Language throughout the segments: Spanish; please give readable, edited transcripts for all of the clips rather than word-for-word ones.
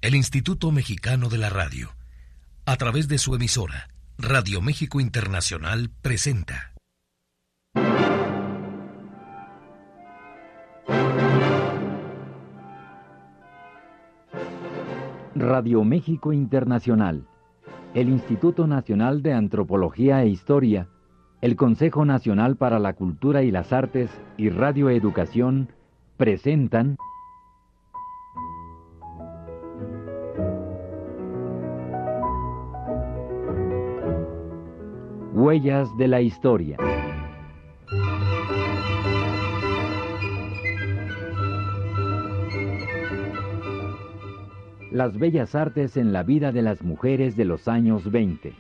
El Instituto Mexicano de la Radio, a través de su emisora, Radio México Internacional, presenta Radio México Internacional, el Instituto Nacional de Antropología e Historia, el Consejo Nacional para la Cultura y las Artes y Radio Educación presentan Huellas de la Historia. Las bellas artes en la vida de las mujeres de los años 20.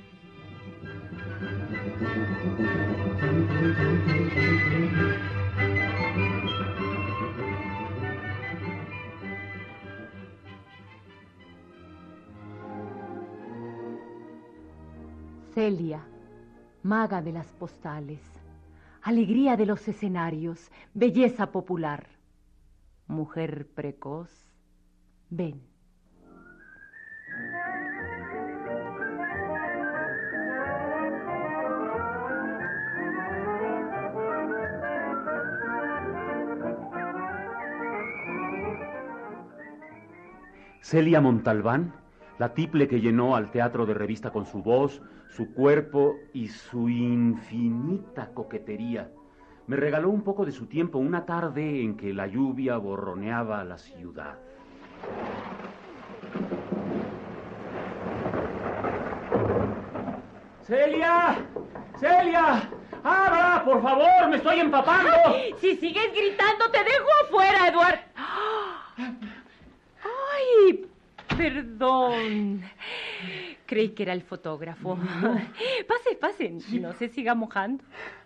Celia, maga de las postales, alegría de los escenarios, belleza popular, mujer precoz, ven. Celia Montalbán, la tiple que llenó al teatro de revista con su voz, su cuerpo y su infinita coquetería, me regaló un poco de su tiempo una tarde en que la lluvia borroneaba la ciudad. ¡Celia! ¡Celia! ¡Abra, por favor! ¡Me estoy empapando! ¡Ay! Si sigues gritando, te dejo afuera, Eduardo. ¡Ay! Perdón. Creí que era el fotógrafo. No. Pase. Sí. No se siga mojando.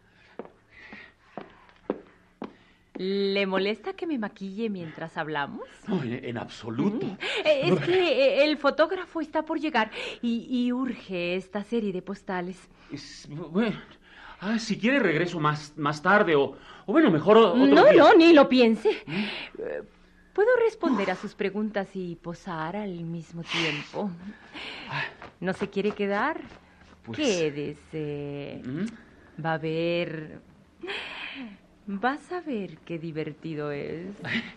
¿Le molesta que me maquille mientras hablamos? No, en absoluto. Es que el fotógrafo está por llegar y urge esta serie de postales. Bueno, si quiere regreso más tarde o bueno, mejor otro día. No, ni lo piense. ¿Puedo responder a sus preguntas y posar al mismo tiempo? ¿No se quiere quedar? Pues... Quédese. Va a ver... Vas a ver qué divertido es.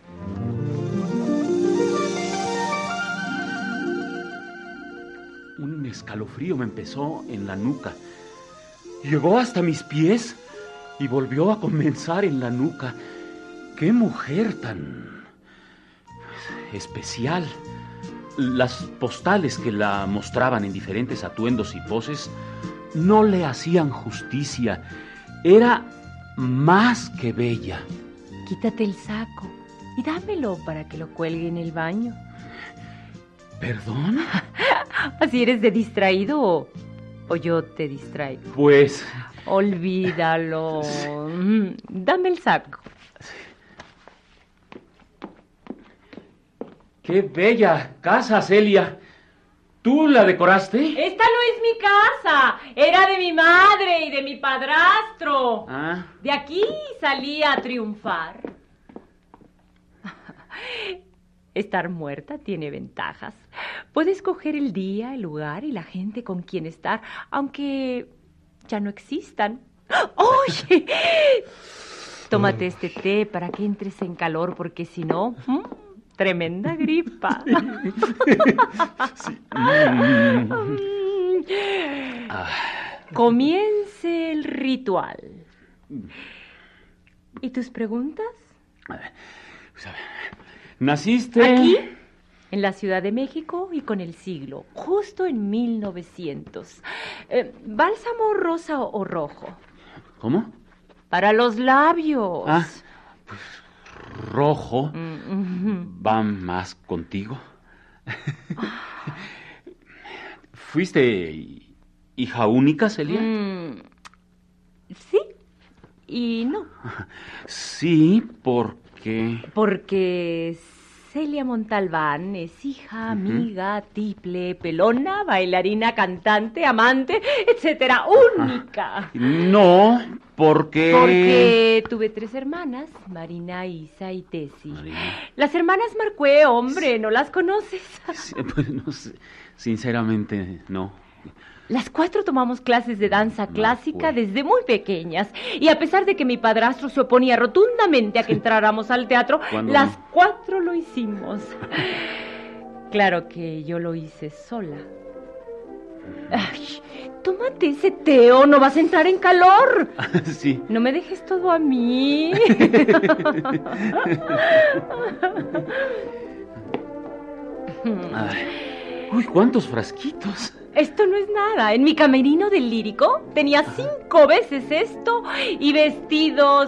Un escalofrío me empezó en la nuca. Llegó hasta mis pies y volvió a comenzar en la nuca. ¡Qué mujer tan especial! Las postales que la mostraban en diferentes atuendos y poses no le hacían justicia. Era más que bella. Quítate el saco y dámelo para que lo cuelgue en el baño. ¿Perdón? ¿Así eres de distraído o yo te distraigo? Pues... Olvídalo. Dame el saco. ¡Qué bella casa, Celia! ¿Tú la decoraste? Esta no es mi casa. Era de mi madre y de mi padrastro. De aquí salí a triunfar. Estar muerta tiene ventajas. Puedes escoger el día, el lugar y la gente con quien estar, aunque ya no existan. ¡Oye! Tómate este té para que entres en calor, porque si no... Tremenda gripa. Sí. Comience el ritual. ¿Y tus preguntas? ¿Naciste? Aquí, en la Ciudad de México y con el siglo, justo en 1900. ¿Bálsamo rosa o rojo? ¿Cómo? Para los labios. Pues rojo. ¿Va más contigo? ¿Fuiste hija única, Celia? Sí y no. Sí, porque... Porque Celia Montalbán es hija, amiga, tiple, pelona, bailarina, cantante, amante, etcétera, única. No, porque tuve 3 hermanas, Marina, Isa y Tesi. Marina. Las hermanas Marcué, hombre, ¿no las conoces? Sí, pues no sé, sinceramente no. Las 4 tomamos clases de danza clásica Marcué. desde muy pequeñas. Y a pesar de que mi padrastro se oponía rotundamente a que entráramos al teatro, las 4 lo hicimos. Claro que yo lo hice sola. Ay, tómate ese té o no vas a entrar en calor. Sí. No me dejes todo a mí. Ay. Uy, ¿cuántos frasquitos? Esto no es nada. En mi camerino del Lírico tenía 5 veces esto y vestidos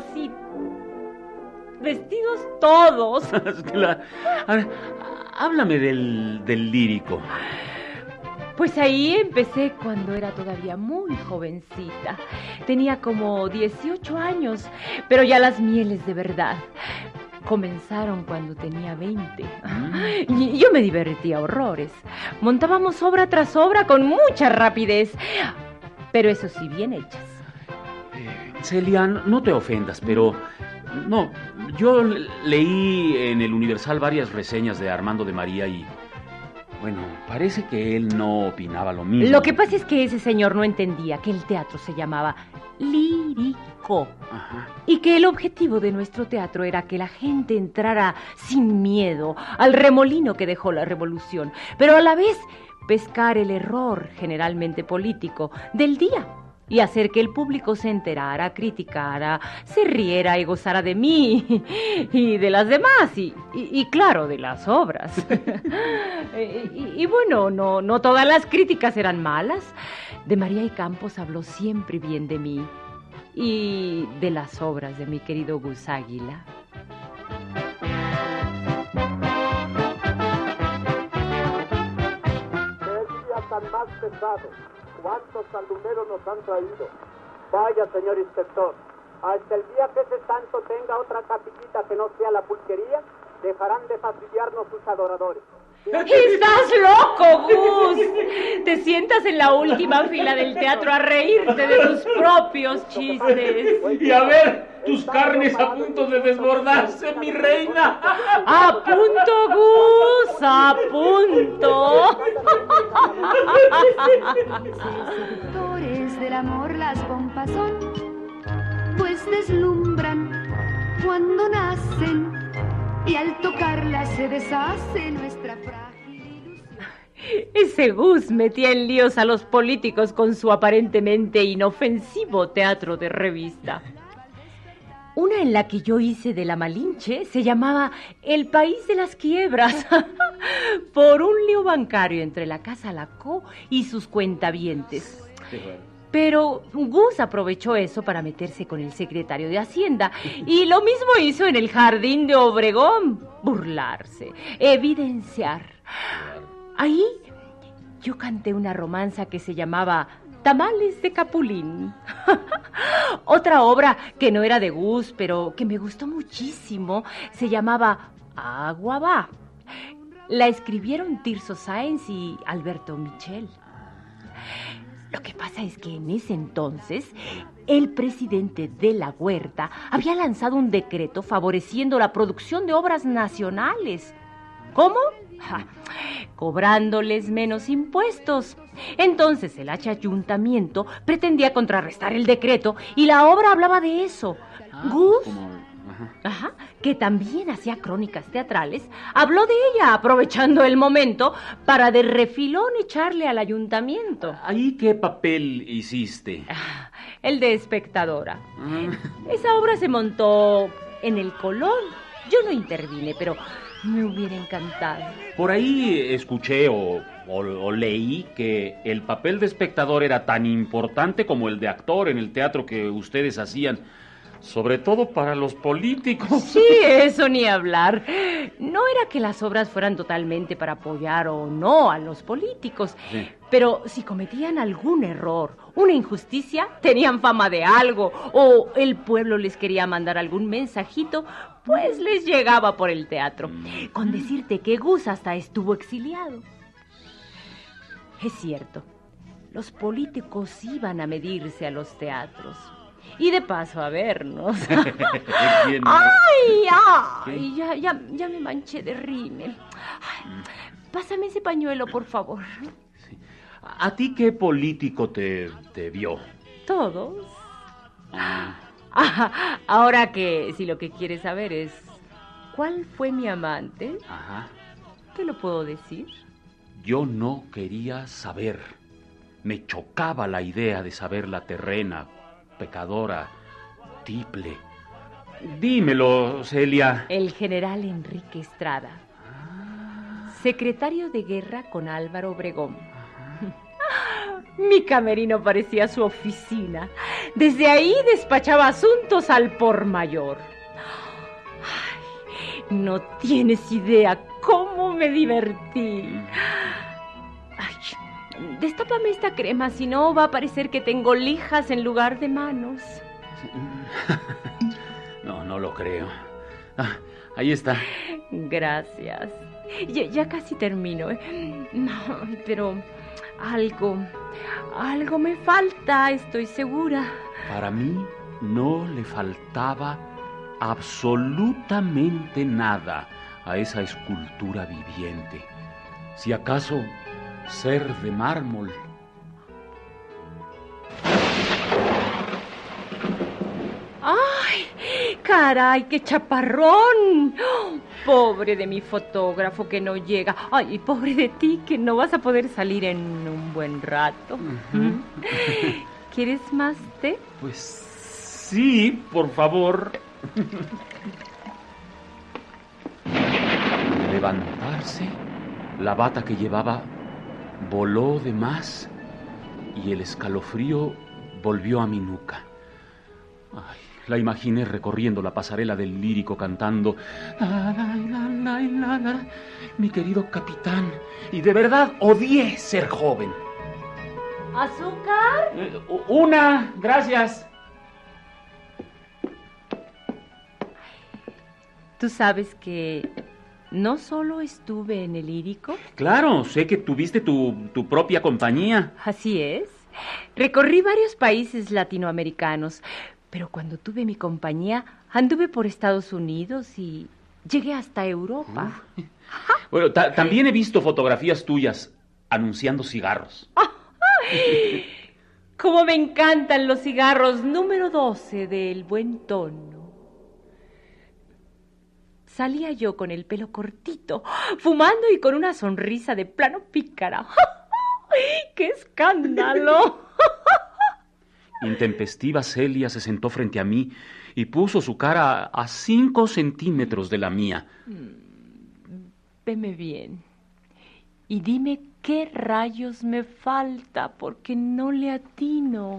todos. A ver, háblame del Lírico. Pues ahí empecé cuando era todavía muy jovencita. Tenía como 18 años, pero ya las mieles de verdad comenzaron cuando tenía 20. Y yo me divertía horrores. Montábamos obra tras obra con mucha rapidez, pero eso sí, bien hechas. Celia, no te ofendas, pero no, yo leí en el Universal varias reseñas de Armando de María y bueno, parece que él no opinaba lo mismo. Lo que pasa es que ese señor no entendía que el teatro se llamaba lírico. Ajá. Y que el objetivo de nuestro teatro era que la gente entrara sin miedo al remolino que dejó la revolución, pero a la vez pescar el error, generalmente político, del día y hacer que el público se enterara, criticara, se riera y gozara de mí y de las demás y claro, de las obras. y bueno, no todas las críticas eran malas. De María y Campos habló siempre bien de mí y de las obras de mi querido Gus Águila. ¡Qué día tan más pesado! ¿Cuántos alumneros nos han traído? Vaya, señor inspector, hasta el día que ese santo tenga otra capillita que no sea la pulquería, dejarán de fastidiarnos sus adoradores. ¡Estás loco, Gus! Te sientas en la última fila del teatro a reírte de tus propios chistes. Y a ver, tus carnes a punto de desbordarse, mi reina. ¡A punto, Gus! ¡A punto! Seductores del amor las pompas son, pues deslumbran cuando nacen y al tocarlas se deshace nuestra frágil ilusión. Ese Gus metía en líos a los políticos con su aparentemente inofensivo teatro de revista. Una en la que yo hice de la Malinche se llamaba El País de las Quiebras, por un lío bancario entre la Casa Lacó y sus cuentavientes. Pero Gus aprovechó eso para meterse con el secretario de Hacienda y lo mismo hizo en el Jardín de Obregón, burlarse, evidenciar. Ahí yo canté una romanza que se llamaba Tamales de Capulín. Otra obra que no era de Gus, pero que me gustó muchísimo, se llamaba Agua va. La escribieron Tirso Sáenz y Alberto Michel. Lo que pasa es que en ese entonces el presidente de la Huerta había lanzado un decreto favoreciendo la producción de obras nacionales. ¿Cómo? Cobrándoles menos impuestos. Entonces el ayuntamiento pretendía contrarrestar el decreto y la obra hablaba de eso. Gus, que también hacía crónicas teatrales, habló de ella aprovechando el momento para de refilón echarle al ayuntamiento. ¿Ahí qué papel hiciste? El de espectadora. Esa obra se montó en el Colón. Yo no intervine, pero me hubiera encantado. Por ahí escuché o leí que el papel de espectador era tan importante como el de actor en el teatro que ustedes hacían, sobre todo para los políticos. Sí, eso ni hablar. No era que las obras fueran totalmente para apoyar o no a los políticos, sí. Pero si cometían algún error, una injusticia, tenían fama de algo, o el pueblo les quería mandar algún mensajito, pues les llegaba por el teatro. Con decirte que Gus hasta estuvo exiliado. Es cierto, los políticos iban a medirse a los teatros. Y de paso a vernos. ¿Quién no? ¡Ay! Ya me manché de rímel. Pásame ese pañuelo, por favor. Sí. ¿A ti qué político te vio? ¿Todos? Ahora que si lo que quieres saber es ¿cuál fue mi amante? Ajá. ¿Te lo puedo decir? Yo no quería saber. Me chocaba la idea de saber la terrena, pecadora, tiple. Dímelo, Celia. El general Enrique Estrada, secretario de guerra con Álvaro Obregón. Mi camerino parecía su oficina. Desde ahí despachaba asuntos al por mayor. Ay, no tienes idea cómo me divertí. Ay, destápame esta crema, si no va a parecer que tengo lijas en lugar de manos. No lo creo. Ahí está. Gracias. Ya casi termino. No, pero algo me falta, estoy segura. Para mí no le faltaba absolutamente nada a esa escultura viviente. Si acaso ser de mármol. ¡Ay! ¡Caray, qué chaparrón! Pobre de mi fotógrafo que no llega. Ay, pobre de ti que no vas a poder salir en un buen rato. ¿Quieres más té? Pues sí, por favor. Al levantarse, la bata que llevaba voló de más y el escalofrío volvió a mi nuca. Ay, la imaginé recorriendo la pasarela del lírico cantando mi querido capitán, y de verdad odié ser joven. ¿Azúcar? Una, gracias. ¿Tú sabes que no solo estuve en el lírico? Claro, sé que tuviste tu propia compañía. Así es. Recorrí varios países latinoamericanos, pero cuando tuve mi compañía anduve por Estados Unidos y llegué hasta Europa. Bueno, también he visto fotografías tuyas anunciando cigarros. ¡Cómo me encantan los cigarros! Número 12 del buen tono. Salía yo con el pelo cortito, fumando y con una sonrisa de plano pícara. ¡Qué escándalo! Intempestiva Celia se sentó frente a mí y puso su cara a 5 centímetros de la mía. Veme bien y dime qué rayos me falta, porque no le atino.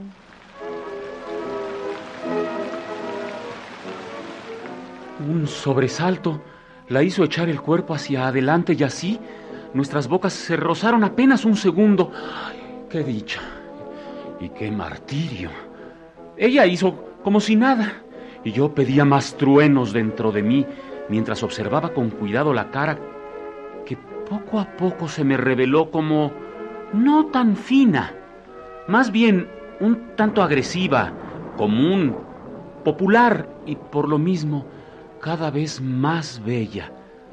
Un sobresalto la hizo echar el cuerpo hacia adelante y así nuestras bocas se rozaron apenas un segundo. ¡Ay, qué dicha! ¡Y qué martirio! Ella hizo como si nada y yo pedía más truenos dentro de mí mientras observaba con cuidado la cara que poco a poco se me reveló como no tan fina, más bien un tanto agresiva, común, popular y por lo mismo cada vez más bella.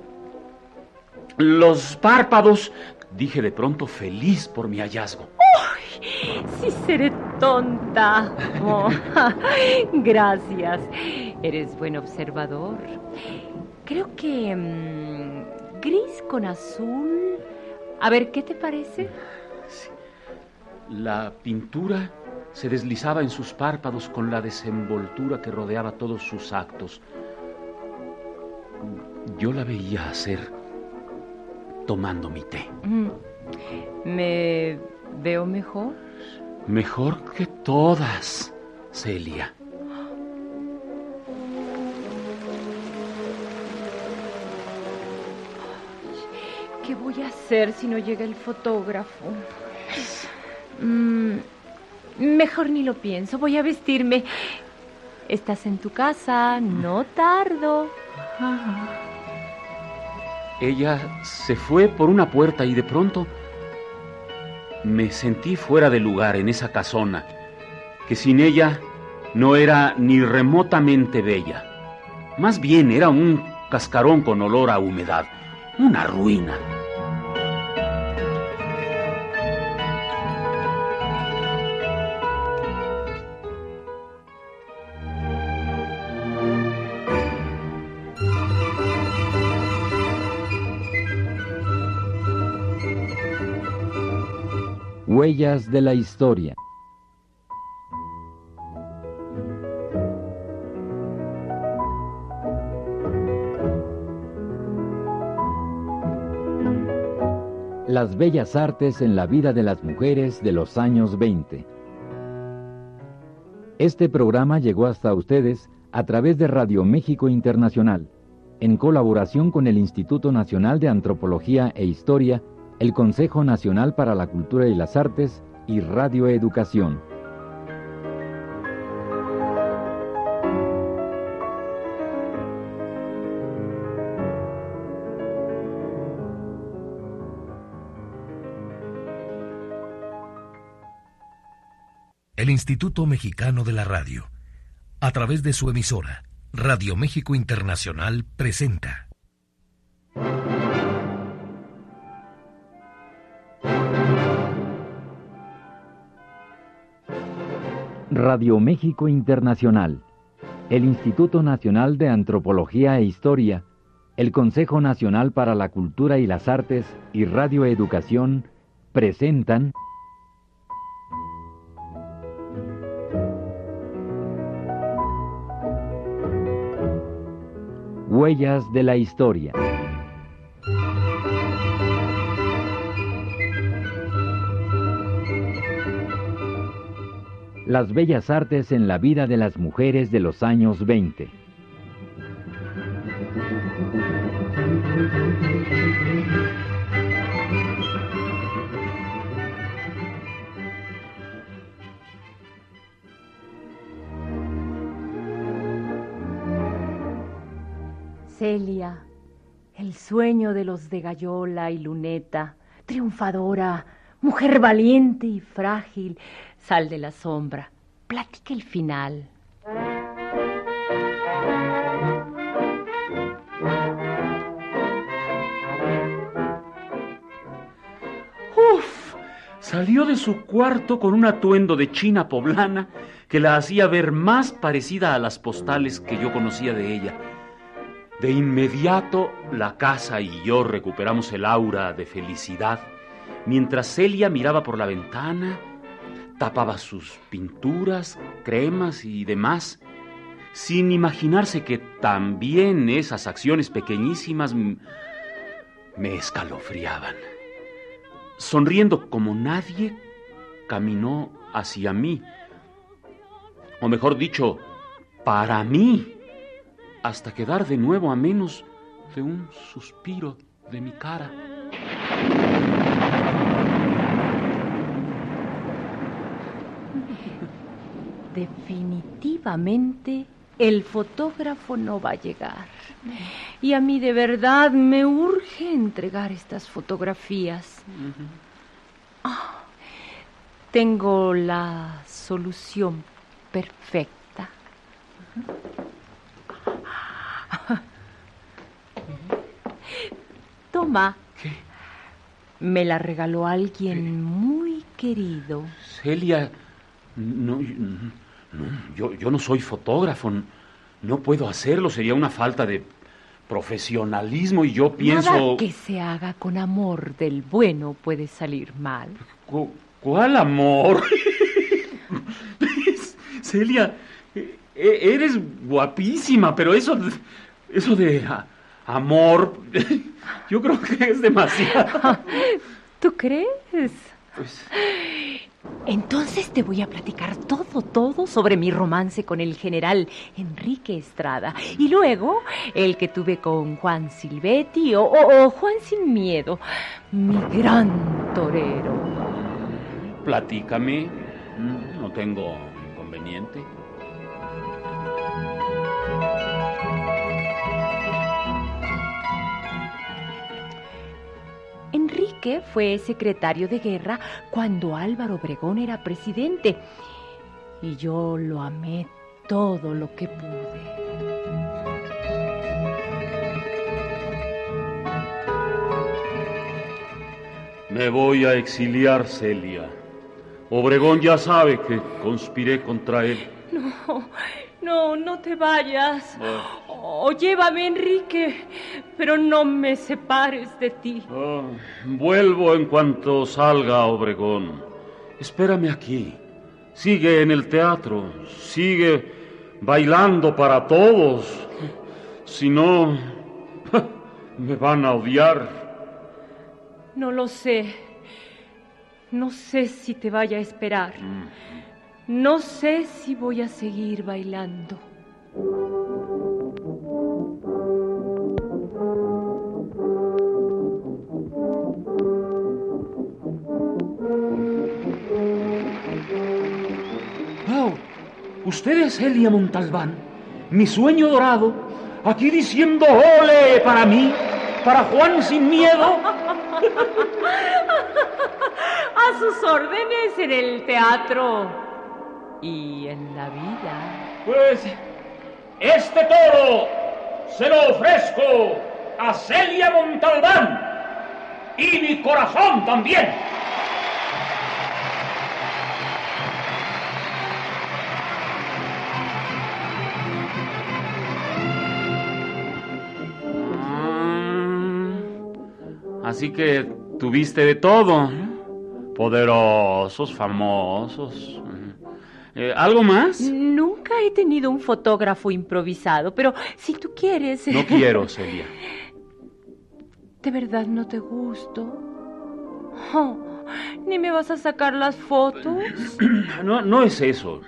Los párpados, dije de pronto feliz por mi hallazgo. ¡Uy! Sí seré tonta. Oh, gracias. Eres buen observador. Creo que gris con azul. A ver, ¿qué te parece? Sí. La pintura se deslizaba en sus párpados con la desenvoltura que rodeaba todos sus actos. Yo la veía hacer tomando mi té. ¿Me veo mejor? Mejor que todas, Celia. ¿Qué voy a hacer si no llega el fotógrafo? Mejor ni lo pienso, voy a vestirme. ¿Estás en tu casa? No tardo. Ella se fue por una puerta y de pronto me sentí fuera de lugar en esa casona, que sin ella no era ni remotamente bella. Más bien era un cascarón con olor a humedad, una ruina. Huellas de la historia. Las bellas artes en la vida de las mujeres de los años 20. Este programa llegó hasta ustedes a través de Radio México Internacional, en colaboración con el Instituto Nacional de Antropología e Historia, el Consejo Nacional para la Cultura y las Artes y Radio Educación. El Instituto Mexicano de la Radio, a través de su emisora, Radio México Internacional, presenta Radio México Internacional, el Instituto Nacional de Antropología e Historia, el Consejo Nacional para la Cultura y las Artes y Radio Educación presentan Huellas de la Historia. Las bellas artes en la vida de las mujeres de los años 20. Celia, el sueño de los de Gallola y Luneta, triunfadora, mujer valiente y frágil, sal de la sombra, platica el final. ¡Uf! Salió de su cuarto con un atuendo de china poblana que la hacía ver más parecida a las postales que yo conocía de ella. De inmediato, la casa y yo recuperamos el aura de felicidad, mientras Celia miraba por la ventana, tapaba sus pinturas, cremas y demás, sin imaginarse que también esas acciones pequeñísimas me escalofriaban. Sonriendo como nadie, caminó hacia mí, o mejor dicho, para mí, hasta quedar de nuevo a menos de un suspiro de mi cara. Definitivamente el fotógrafo no va a llegar. Y a mí de verdad me urge entregar estas fotografías. Tengo la solución perfecta. Toma. ¿Qué? Me la regaló alguien muy querido. Celia, yo no soy fotógrafo. No puedo hacerlo. Sería una falta de profesionalismo y yo pienso... Nada que se haga con amor del bueno puede salir mal. ¿Cuál amor? Celia, eres guapísima, pero eso de amor, yo creo que es demasiado. ¿Tú crees? Pues... Entonces te voy a platicar todo sobre mi romance con el general Enrique Estrada y luego el que tuve con Juan Silvetti o Juan Sin Miedo, mi gran torero. Platícame, no tengo inconveniente. Enrique fue secretario de guerra cuando Álvaro Obregón era presidente. Y yo lo amé todo lo que pude. Me voy a exiliar, Celia. Obregón ya sabe que conspiré contra él. No te vayas. Llévame, Enrique, pero no me separes de ti. Vuelvo en cuanto salga Obregón. Espérame aquí. Sigue en el teatro. Sigue bailando para todos. Si no, me van a odiar. No lo sé. No sé si te vaya a esperar. No sé si voy a seguir bailando. Oh, usted es Celia Montalbán, mi sueño dorado, aquí diciendo ole para mí, para Juan sin miedo. A sus órdenes en el teatro y en la vida. Pues este toro se lo ofrezco a Celia Montalbán y mi corazón también. Así que tuviste de todo, ¿no? Poderosos, famosos. ¿Algo más? Nunca he tenido un fotógrafo improvisado, pero si tú quieres... No quiero, Celia. ¿De verdad no te gusto? ¿Ni me vas a sacar las fotos? No es eso.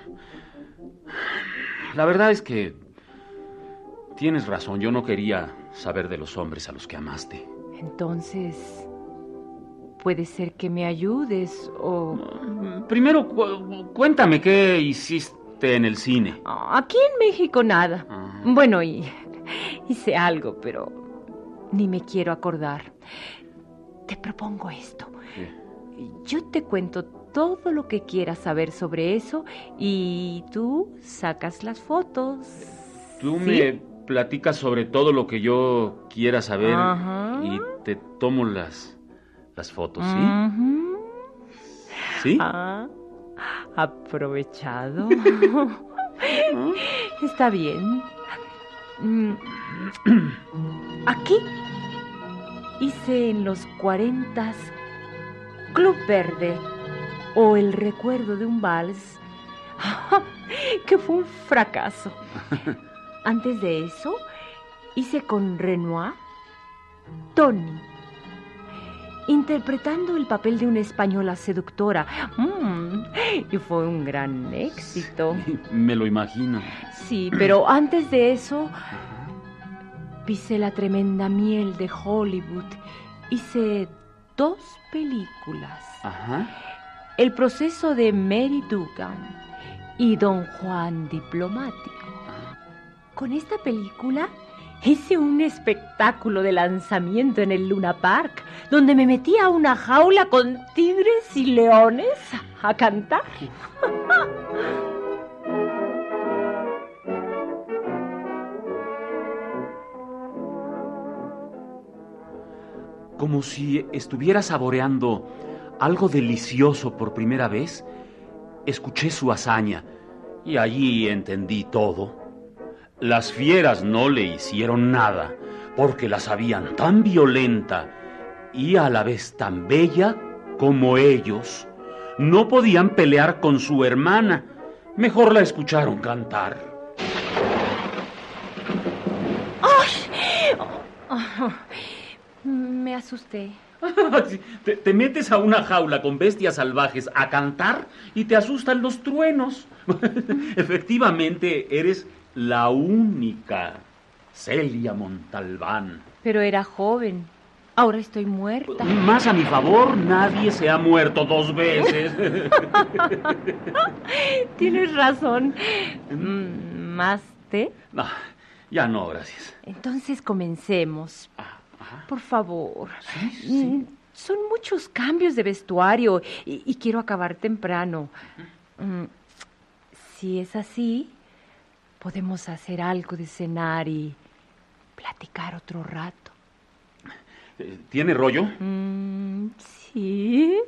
La verdad es que tienes razón. Yo no quería saber de los hombres a los que amaste. Entonces, puede ser que me ayudes o... Primero, cuéntame qué hiciste en el cine. Aquí en México nada. Bueno, hice algo, pero ni me quiero acordar. Te propongo esto. ¿Qué? Yo te cuento todo lo que quieras saber sobre eso y tú sacas las fotos. Tú ¿sí? me platicas sobre todo lo que yo quiera saber. Ajá. Y te tomo las fotos, ¿sí? Uh-huh. ¿Sí? Aprovechado. Está bien. Aquí hice en los 40 Club Verde o El recuerdo de un vals, que fue un fracaso. Antes de eso hice con Renoir Tony, interpretando el papel de una española seductora. Y fue un gran éxito. Me lo imagino. Sí, pero antes de eso pisé la tremenda miel de Hollywood. Hice 2 películas. Ajá. El proceso de Mary Dugan y Don Juan Diplomático. Con esta película hice un espectáculo de lanzamiento en el Luna Park, donde me metí a una jaula con tigres y leones a cantar. Como si estuviera saboreando algo delicioso por primera vez, escuché su hazaña y allí entendí todo. Las fieras no le hicieron nada porque la sabían tan violenta y a la vez tan bella como ellos. No podían pelear con su hermana. Mejor la escucharon cantar. Me asusté. Te metes a una jaula con bestias salvajes a cantar y te asustan los truenos. Efectivamente, eres la única Celia Montalbán. Pero era joven. Ahora estoy muerta. Más a mi favor, nadie se ha muerto 2 veces. Tienes razón. ¿Más té? No, ya no, gracias. Entonces comencemos. Ajá. Por favor. Sí. son muchos cambios de vestuario y quiero acabar temprano. Si es así, podemos hacer algo de cenar y platicar otro rato. ¿Tiene rollo? Sí.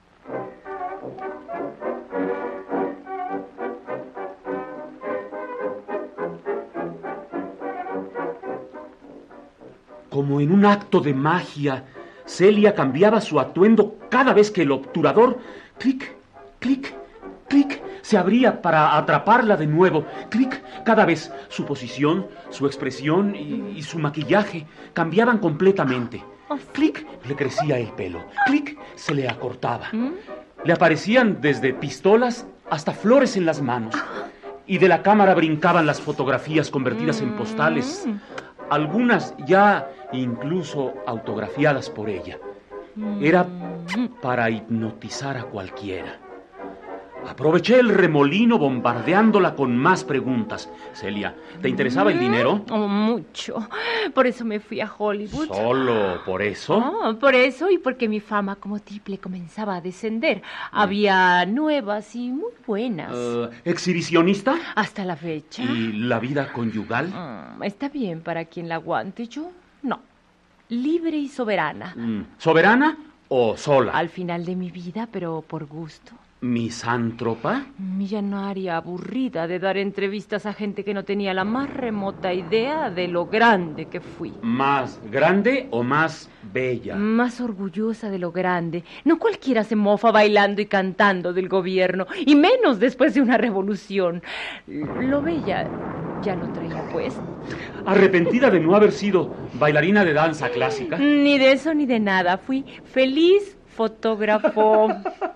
Como en un acto de magia, Celia cambiaba su atuendo cada vez que el obturador, clic, clic, clic, se abría para atraparla de nuevo. Clic, cada vez su posición, su expresión y su maquillaje cambiaban completamente. Clic, le crecía el pelo. Clic, se le acortaba. Le aparecían desde pistolas hasta flores en las manos. Y de la cámara brincaban las fotografías convertidas en postales. Algunas ya incluso autografiadas por ella. Era para hipnotizar a cualquiera. Aproveché el remolino bombardeándola con más preguntas. Celia, ¿te interesaba el dinero? Oh, mucho. Por eso me fui a Hollywood. ¿Solo por eso? Oh, por eso y porque mi fama como tiple comenzaba a descender. Había nuevas y muy buenas. ¿Exhibicionista? Hasta la fecha. ¿Y la vida conyugal? Está bien para quien la aguante. Yo, no. Libre y soberana. ¿Soberana o sola? Al final de mi vida, pero por gusto. ¿Misántropa? Millonaria aburrida de dar entrevistas a gente que no tenía la más remota idea de lo grande que fui. ¿Más grande o más bella? Más orgullosa de lo grande. No cualquiera se mofa bailando y cantando del gobierno, y menos después de una revolución. Lo bella ya lo traía pues. ¿Arrepentida de no haber sido bailarina de danza clásica? Ni de eso ni de nada. Fui feliz fotógrafo.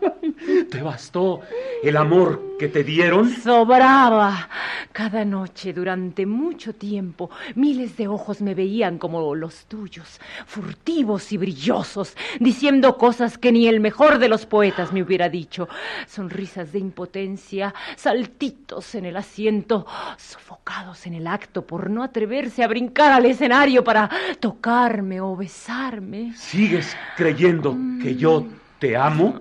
¿Te bastó el amor que te dieron? Sobraba. Cada noche, durante mucho tiempo, miles de ojos me veían como los tuyos, furtivos y brillosos, diciendo cosas que ni el mejor de los poetas me hubiera dicho. Sonrisas de impotencia, saltitos en el asiento, sofocados en el acto por no atreverse a brincar al escenario para tocarme o besarme. ¿Sigues creyendo que yo te amo?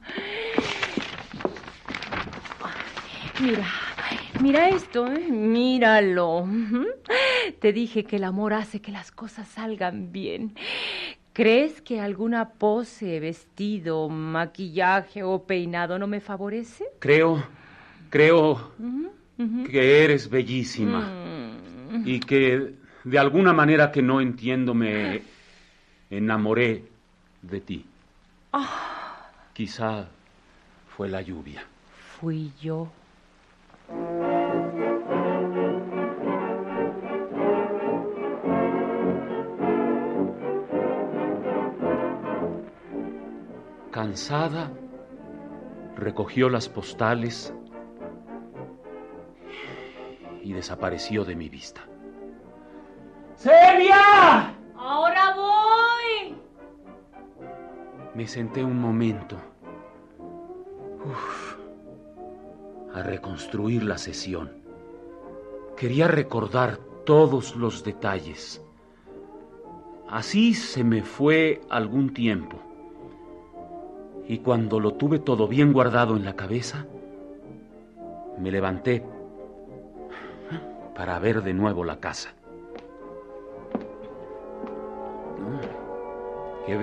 Mira esto, míralo. Te dije que el amor hace que las cosas salgan bien. ¿Crees que alguna pose, vestido, maquillaje o peinado no me favorece? Creo que eres bellísima y que de alguna manera que no entiendo me enamoré de ti. Quizá fue la lluvia. Fui yo. Cansada, recogió las postales y desapareció de mi vista. ¡Celia! ¡Ahora voy! Me senté un momento a reconstruir la sesión. Quería recordar todos los detalles. Así se me fue algún tiempo. Y cuando lo tuve todo bien guardado en la cabeza, me levanté para ver de nuevo la casa. ¡Qué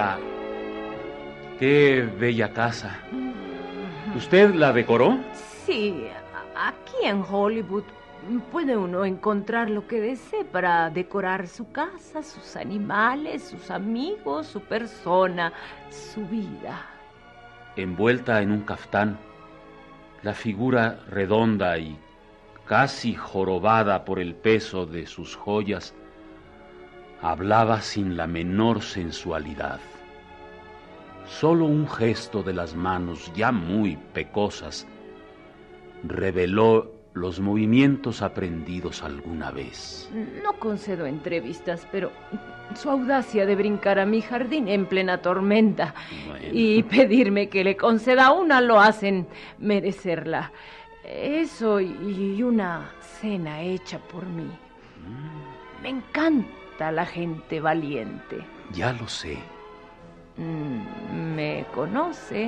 bella casa! ¿Usted la decoró? Sí, aquí en Hollywood puede uno encontrar lo que desee para decorar su casa, sus animales, sus amigos, su persona, su vida. Envuelta en un caftán, la figura redonda y casi jorobada por el peso de sus joyas, hablaba sin la menor sensualidad. Solo un gesto de las manos, ya muy pecosas, reveló los movimientos aprendidos alguna vez. No concedo entrevistas, pero su audacia de brincar a mi jardín en plena tormenta y pedirme que le conceda una lo hacen merecerla. Eso y una cena hecha por mí. Me encanta la gente valiente. Ya lo sé. ¿Me conoce?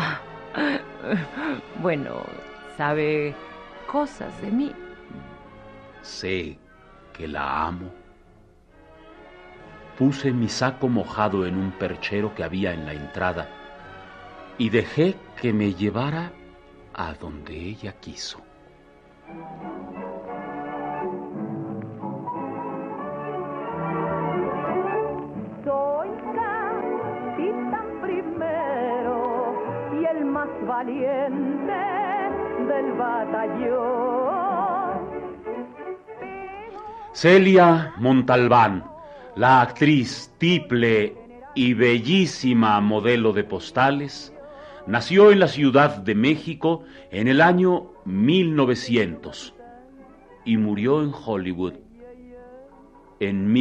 Bueno, sabe cosas de mí. Sé que la amo. Puse mi saco mojado en un perchero que había en la entrada y dejé que me llevara a donde ella quiso. Soy capitán primero y el más valiente del batallón. Celia Montalbán, la actriz tiple y bellísima modelo de postales, nació en la Ciudad de México en el año 1900 y murió en Hollywood en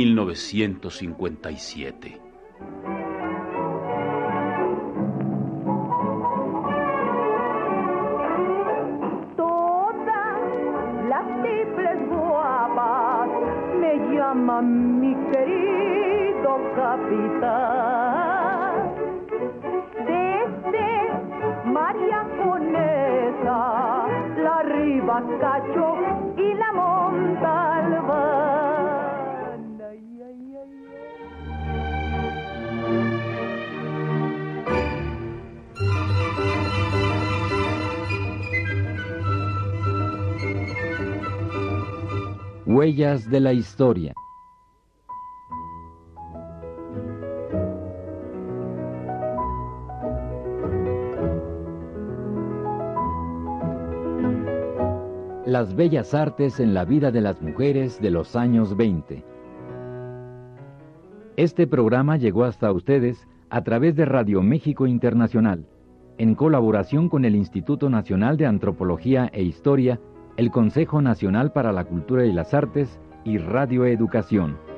1957. Mi querido capitán, desde María Conesa, la Ribacacho y la Montalbán. Ay, ay, ay. Huellas de la historia. Las bellas artes en la vida de las mujeres de los años 20. Este programa llegó hasta ustedes a través de Radio México Internacional, en colaboración con el Instituto Nacional de Antropología e Historia, el Consejo Nacional para la Cultura y las Artes y Radio Educación.